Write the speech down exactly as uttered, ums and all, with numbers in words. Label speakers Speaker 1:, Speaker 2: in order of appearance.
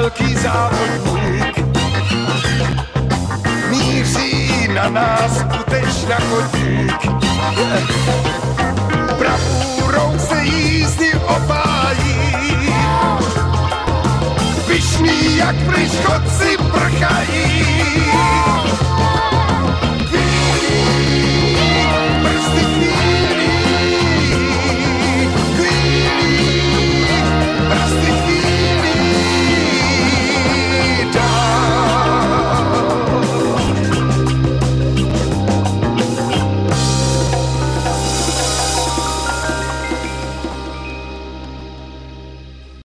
Speaker 1: velký závodník. Míří na nás uteč na chodník. Bravůrou se jízdy opájí, pyšný jak pryškodci prchají.